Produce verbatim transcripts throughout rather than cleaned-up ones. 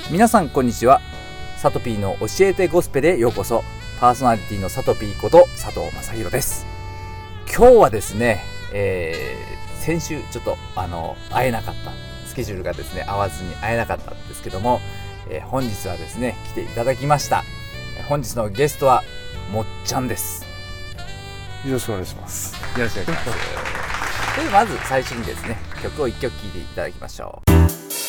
皆さんこんにちは。サトピーの教えてゴスペへようこそ。パーソナリティのサトピーこと佐藤正宏です。今日はですね、えー、先週ちょっとあの会えなかったスケジュールがですね合わずに会えなかったんですけども、えー、本日はですね来ていただきました。本日のゲストはもっちゃんです。 よろしくお願いします。 よろしくお願いします。ではまず最初にですね曲を一曲聴いていただきましょう。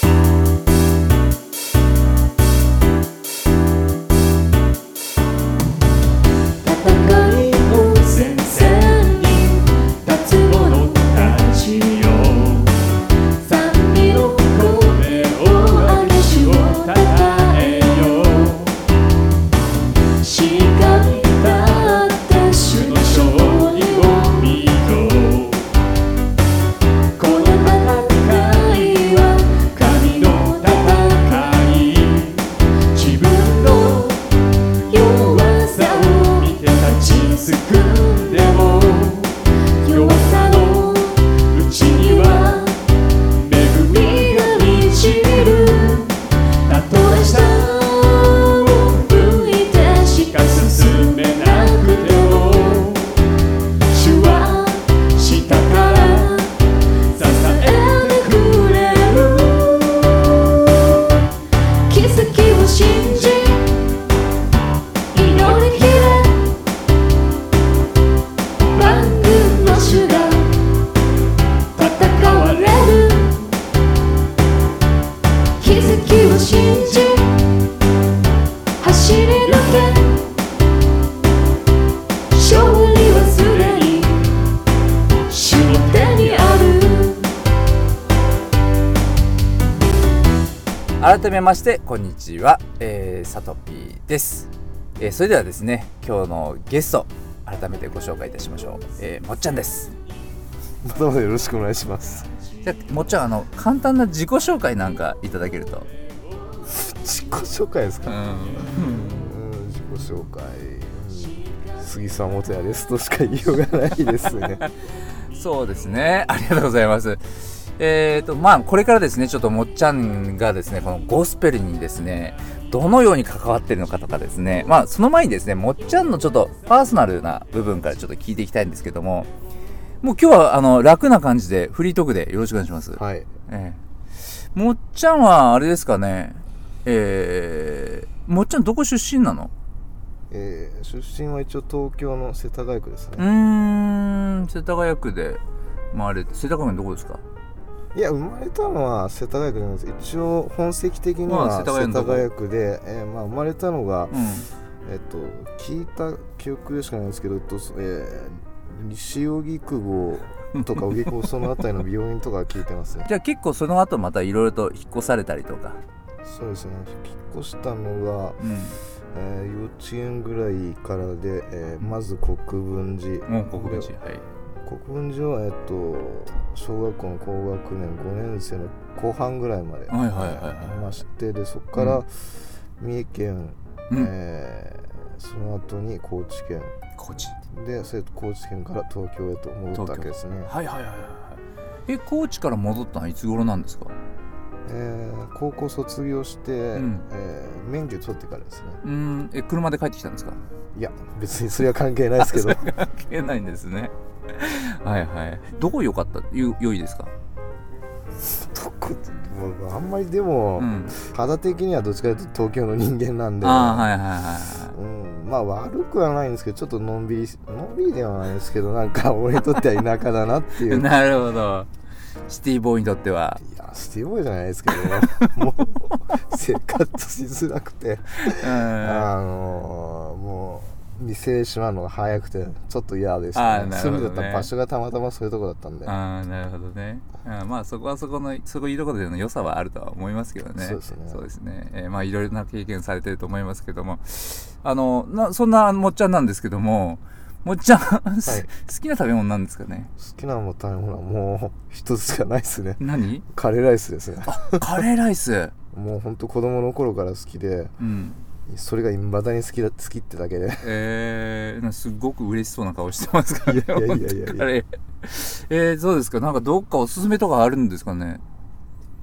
改めましてこんにちは、えー、サトピーです、えー、それではですね今日のゲスト改めてご紹介いたしましょう、えー、もっちゃんです。 またまたよろしくお願いします。 じゃあもっちゃんあの簡単な自己紹介なんかいただけると。 自己紹介ですか。うん、うん、自己紹介、うん、杉沢元也ですとしか言いようがないですね。 そうですね、ありがとうございます。えーとまあ、これからですねちょっともっちゃんがですねこのゴスペルにですねどのように関わっているのかとかですね、まあその前にですねもっちゃんのちょっとパーソナルな部分からちょっと聞いていきたいんですけども、もう今日はあの楽な感じでフリートークでよろしくお願いします。 はい、 えー、もっちゃんはあれですかね、えー、もっちゃんどこ出身なの？ えー、出身は一応東京の世田谷区ですね。 うーん、世田谷区で、まああれ世田谷区のどこですか？ いや生まれたのは世田谷区なんです。一応本籍的には世田谷区で、えーまあ、生まれたのが、うん、えっと聞いた記憶でしかないんですけど、えー、西荻窪とか荻窪そのあたりの病院とか聞いてますね。 じゃあ結構その後またいろいろと引っ越されたりとか。 そうですね、引っ越したのが、うんえー、幼稚園ぐらいからで、えー、まず国分寺、 うん、国分寺、はい。 国分寺は、えっと、小学校の高学年ごねん生の後半ぐらいまでいまして、でそこから、うん、三重県、うんえー、その後に高知県高知でそれと高知県から東京へと戻ったわけですね。 はいはいはいはい。え高知から戻ったのはいつ頃なんですか？ えー、高校卒業して、うんえー、免許取ってからですね。 うんえ車で帰ってきたんですか？ いや別にそれは関係ないですけど。 関係ないんですね。はいはい。どこ良かったよ良いですか？ どこもあんまりでも、うん、肌的にはどっちかというと東京の人間なんで、あはいはいはいはい、 うん、まあ悪くはないんですけどちょっとのんびりのんびりではないですけどなんか俺にとっては田舎だなっていう。 なるほど。シティボーイにとっては。 いやシティボーイじゃないですけどもう生活しづらくてあのー、もう店閉まるのが早くてちょっと嫌でしたね。住んでた場所がたまたまそういうとこだったんで。 ああなるほどね。あまあそこはそこのそこいいところでの良さはあるとは思いますけどね。 そうですね。そうですね。えー、まあいろいろな経験されてると思いますけども、あのなそんなもっちゃんなんですけども、もっちゃん、はい、好きな食べ物なんですかね？ 好きな食べ物はもう一つしかないですね。 何？ カレーライスですね。 あカレーライス。 もう本当子供の頃から好きで。うんそれが未だに好きだ好きってだけで、 えー、すごく嬉しそうな顔してますからね。 いやいやいやいやえー、そうですか。なんかどっかおすすめとかあるんですかね？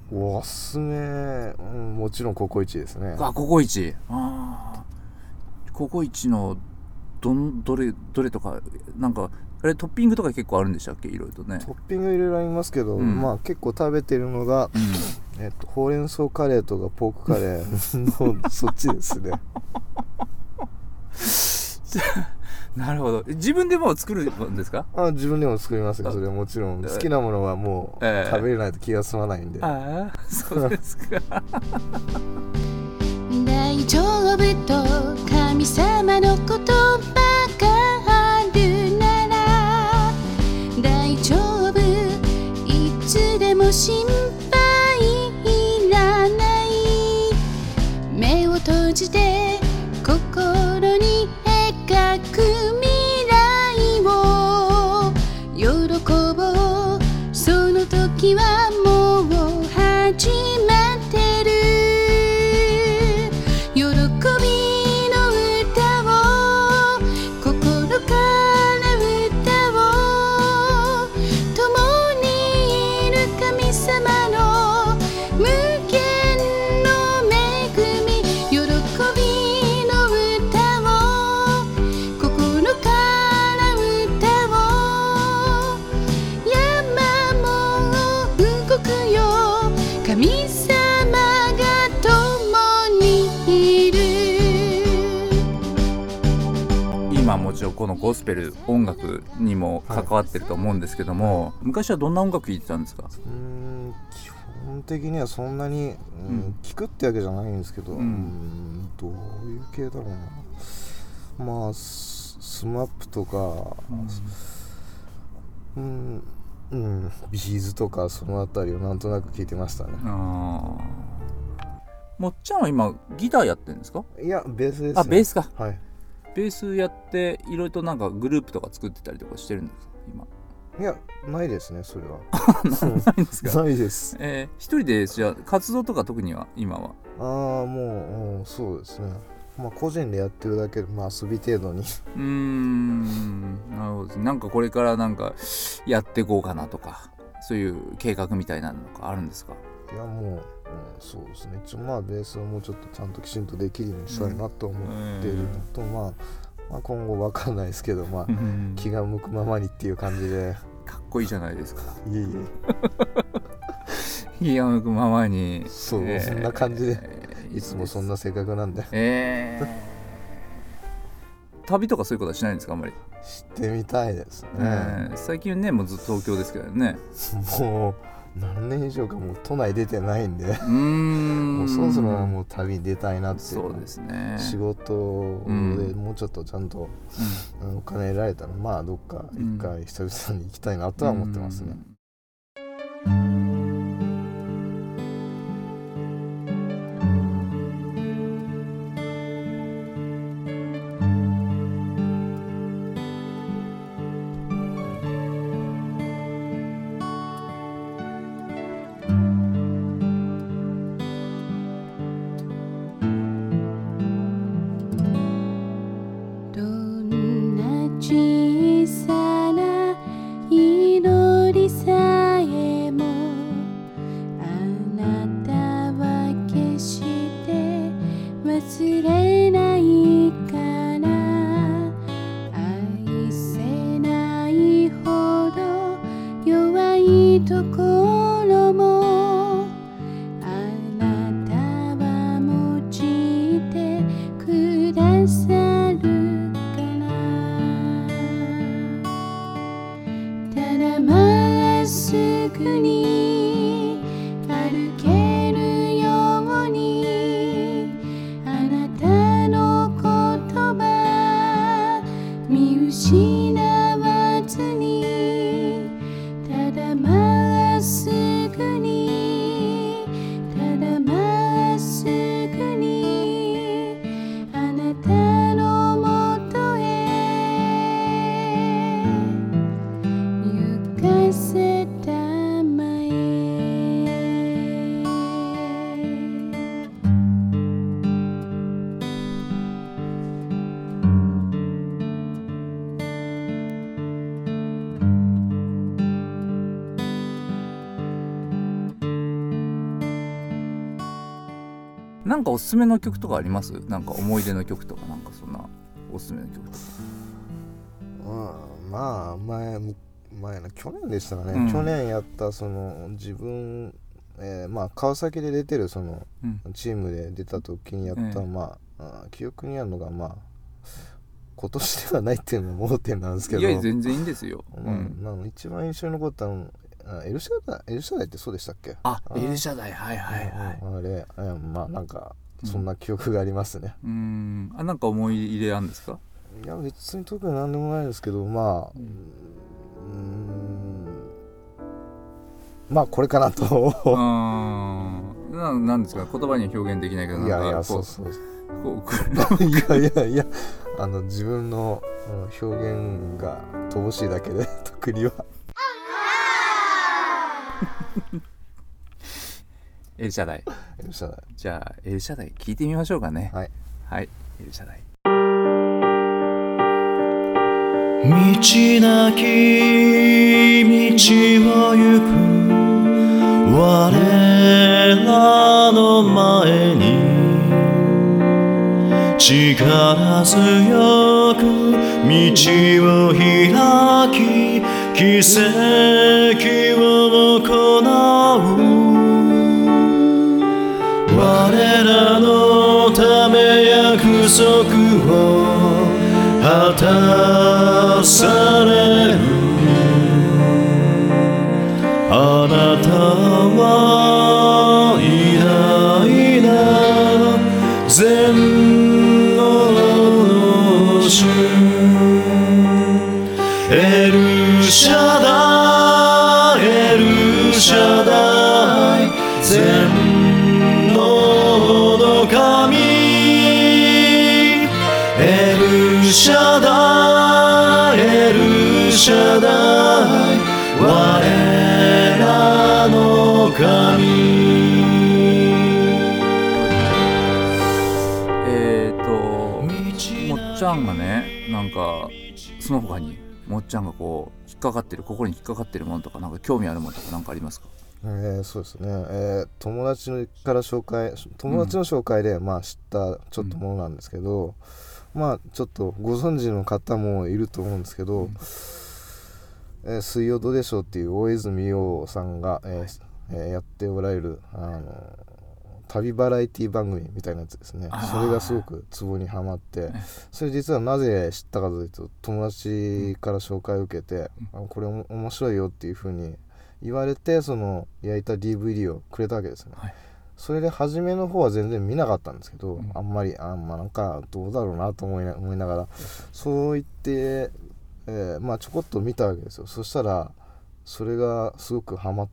おすすめ、うん、もちろんココイチですね。 あ、ココイチ。あ、ココイチのどんどれどれとか、なんかあれトッピングとか結構あるんでしたっけ？いろいろとね。 トッピングいろいろありますけど、うん、まあ結構食べてるのが、うん、えっとほうれん草カレーとかポークカレーのそっちですね。 なるほど。自分でも作るんですか？ あ、自分でも作りますよ。それはもちろん好きなものはもう、えー、食べれないと気が済まないんで。 ああ、そうですか。 大丈夫と神様の言葉があるなら大丈夫、いつでも心配いらない。目を閉じて心に描く未来を喜ぼう。その時はもう始まってる。喜びの歌を心から歌おう。共にいる神様の無限の恵み。喜びの歌を心から歌おう。山も動くよ、神様が共にいる。 今もちろんこのゴスペル音楽にも関わってると思うんですけども、はい、昔はどんな音楽聴いてたんですか？ うーん、基本的にはそんなに、うん、聴くってわけじゃないんですけど、うん、うーん、どういう系だろうな。まあス, スマップとか、うん、うん、ビーズとかそのあたりをなんとなく聴いてましたね。 あ、もっちゃんは今ギターやってるんですか？ いや、ベースですね。 あ、ベースか。 はい。 ベースやっていろいろとなんかグループとか作ってたりとかしてるんですか今？ いや、ないですね、それは。 ないんですか？ ないです。 えー、一人でじゃあ活動とか特には今は？ ああ、もうそうですね。まあ個人でやってるだけで、まあ遊び程度に。 うーん、なるほどですね。なんかこれからなんかやっていこうかなとか、そういう計画みたいなのがあるんですか？ いや、もう、うん、そうですね。一応まあベースをもうちょっとちゃんときちんとできるようにしたいなと思っているのと、うん、まあ、まあ今後わかんないですけど、まあ気が向くままにっていう感じで。 かっこいいじゃないですか。 いえいえ。 気が向くままに。 そう、えー、そんな感じで、えー、いつもそんな性格なんで。 えー、旅とかそういうことはしないんですか？あんまり。 してみたいですね。 えー、最近ねもうずっと東京ですけどね。 もう何年以上かもう都内出てないんで、うーん、 もうそろそろもう旅に出たいなっていう。 そうですね。 仕事でもうちょっとちゃんと、うん、お金得られたらまあどっか一回久々に行きたいなとは思ってますね。うん、 小さな祈りさえもなんかおすすめの曲とかあります？なんか思い出の曲とか、なんかそんなおすすめの曲とか。 うん、まあ前前の去年でしたかね、うん、去年やったその自分、えー、まあ川崎で出てるその、うん、チームで出た時にやった、えー、まあ記憶にあるのがまあ今年ではないっていうのも盲点なんですけど、 いや全然いいんですよ、 うん、なんか一番印象に残ったのエルシャダイ、エルシャダイってそうでしたっけ？ あ、エルシャダイ、はいはいはい、 あれ、まあなんかそんな記憶がありますね。 うん、うんあなんか思い入れあるんですか？ いや別に特になんでもないですけど、まあうーんまあこれかなとあななんですか、言葉には表現できないけど、なんかいやいやそうそうこういやいやいやあの自分の表現が乏しいだけで特にはエルシャダイ、 エルシャダイ、 じゃあエルシャダイ聞いてみましょうかね。 はいはい、エルシャダイ。 道なき道を行く我らの前に力強く道を開き奇跡を行う我らのため約束を果たされるあなたは偉大な全能の主エルシャダイエルシャダイ全能の神エルシャダイエルシャダイ我らの神。 えーともっちゃんがね、なんかその他にもっちゃんがこう引っかかってる、心に引っかかってるものとか、なんか興味あるものとかなんかありますか？ えー、そうですね、えー、友達から紹介友達の紹介で、うん、まあ知ったちょっとものなんですけど、うん、まあちょっとご存知の方もいると思うんですけど、うんえー、水曜どうでしょうっていう大泉洋さんが、えーえー、やっておられるあの旅バラエティ番組みたいなやつですね。それがすごくツボにはまって、それ実はなぜ知ったかというと友達から紹介を受けて、うん、これ面白いよっていう風に言われてその焼いた ディーブイディー をくれたわけですね、はい、それで初めの方は全然見なかったんですけど、うん、あんまりあんまなんかどうだろうなと思い な, 思いながらそう言って、えー、まあちょこっと見たわけですよ。そしたらそれがすごくハマって、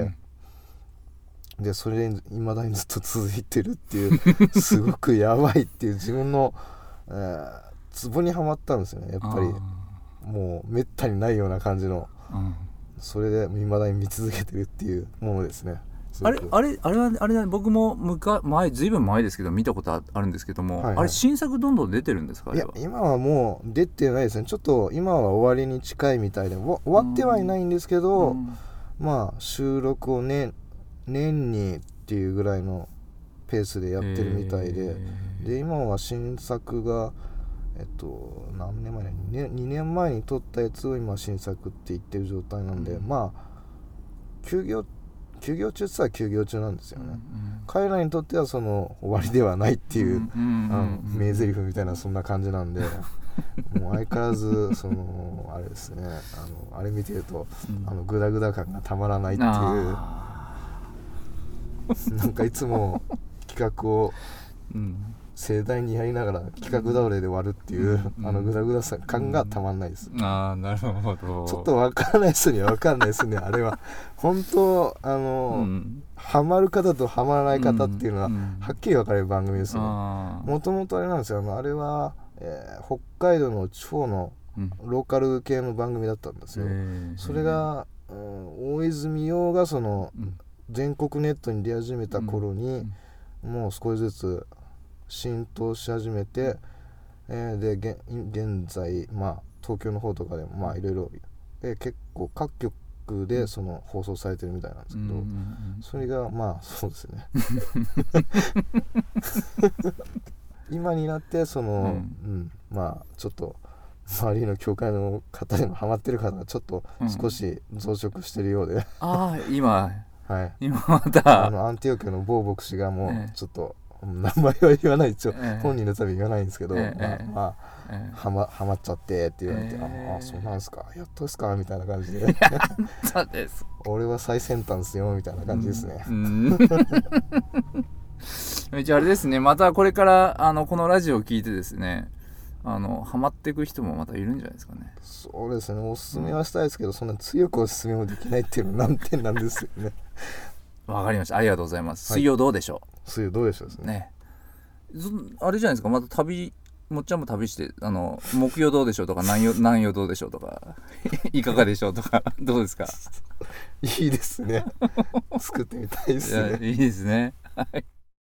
うん、でそれいまだにずっと続いてるっていうすごくやばいっていう自分の、えー、ツボにはまったんですよね。やっぱりもうめったにないような感じの、うんそれで未だに見続けてるっていうものですね。 あれあれあれはあれは僕もむか前ずいぶん前ですけど見たことあるんですけども、はいはい、あれ新作どんどん出てるんですか？あれは。 いや今はもう出てないですね。ちょっと今は終わりに近いみたいで終わってはいないんですけど、うん、まあ収録を年年にっていうぐらいのペースでやってるみたいで、で今は新作がえっと何年前だにねんまえに撮ったやつを今新作って言ってる状態なんで、うん、まあ休業休業中って言ったら休業中なんですよね、うんうん、彼らにとってはその終わりではないっていう、うんうんうん、名台詞みたいなそんな感じなんでもう相変わらずそのあれですねあのあれ見てると、うん、あのグダグダ感がたまらないっていうなんかいつも企画を、うん盛大にやりながら企画倒れで終わるっていう、うん、あのグダグダさ感がたまんないです、 うん、ああなるほど。 ちょっと分からない人には分かんないですねあれは本当あの、うん、ハマる方とハマらない方っていうのは、うん、はっきり分かれる番組ですね。もともとあれなんですよ、あのあれは、えー、北海道の地方のローカル系の番組だったんですよ、うん、それが、うん、大泉洋がその、うん、全国ネットに出始めた頃に、うん、もう少しずつ浸透し始めて、えー、で現在、まあ、東京の方とかでもまあいろいろ結構各局クでその放送されてるみたいなんですけど、うんうんうん、それがまあそうですね今になってその、うんうん、まあちょっと周りの教会の方でもハマってる方がちょっと少し増殖してるようで、うん、 ああ今はい、 今またあのアンティオキアの某牧師がもうちょっと、ええ、名前は言わない一応、ええ、本人のために言わないんですけど、ええ、まあ、まあええ、はまはまっちゃってって言われて、ええ、ああそうなんですかやっとですかみたいな感じでやっとです俺は最先端ですよみたいな感じですね、うんうん、じゃああれですねまたこれからあのこのラジオを聞いてですねあのハマっていく人もまたいるんじゃないですかね。 そうですねおすすめはしたいですけど、うん、そんな強くおすすめもできないっていうのは難点なんですよねわかりましたありがとうございます、はい、水曜どうでしょう水曜どうでしょうですね、 ねあれじゃないですかまた旅もっちゃんも旅してあの木曜どうでしょうとか南曜南曜どうでしょうとかいかがでしょうとかどうですかいいですね作ってみたいですねいいですねはい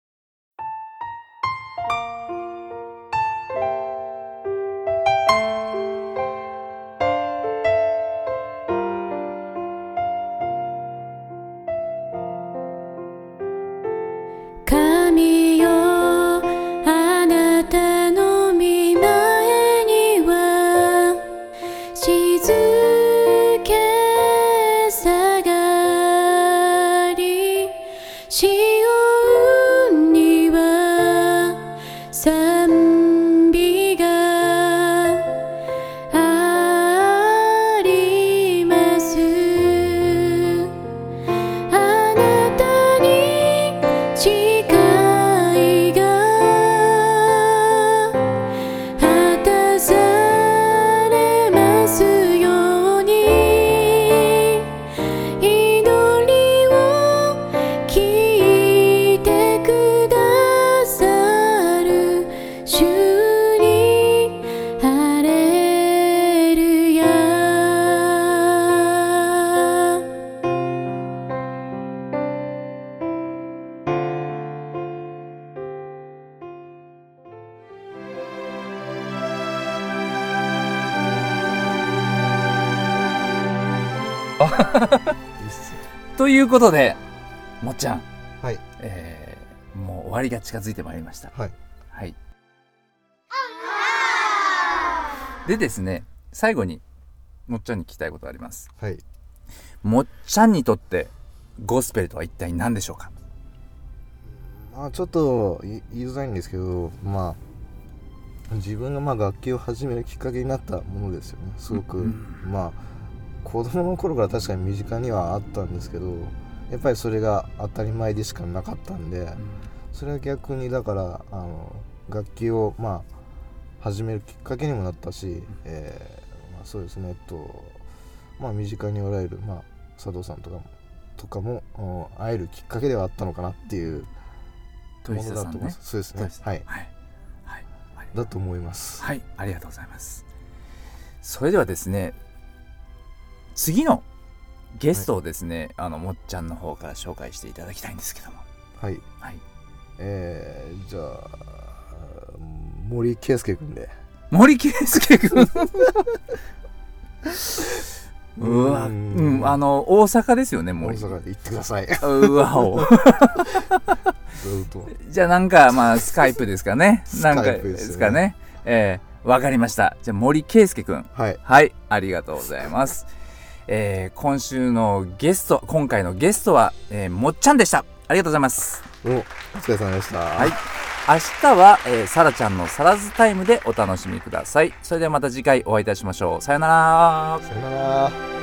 ということでもっちゃん、 はいえー、もう終わりが近づいてまいりました。 はい、 はい、でですね最後にもっちゃんに聞きたいことがあります。 はい、 もっちゃんにとってゴスペルとは一体何でしょうか。 まあちょっと言いづらいんですけど、まあ自分がまあ楽器を始めるきっかけになったものですよね。すごく、うん、まあ子供の頃から確かに身近にはあったんですけど、やっぱりそれが当たり前でしかなかったんで、うん、それは逆にだからあの楽器をまあ始めるきっかけにもなったし、うんえーまあ、そうですね、えっとまあ、身近におられる、まあ、佐藤さんとかもとかも会えるきっかけではあったのかなっていうものだと思います。そうですね、はい、はいはい、だと思います。 はい、ありがとうございます。それではですね、次のゲストをですね、はい、あのもっちゃんの方から紹介していただきたいんですけども。はい、はい、 えー、じゃあ森圭介君で。 森圭介君うわ、うん、あの大阪ですよね。 森大阪で行ってください。 うわおじゃあなんかまあスカイプですかね。なんかですかね。えー、わかりました。じゃあ森圭介君、 はい、 はい、ありがとうございます。えー、今週のゲスト、今回のゲストは、えー、もっちゃんでした。ありがとうございます。 お、お疲れ様でした。 はい。明日は、えー、サラちゃんのサラズタイムでお楽しみください。それではまた次回お会いいたしましょう。さよなら。 さよなら。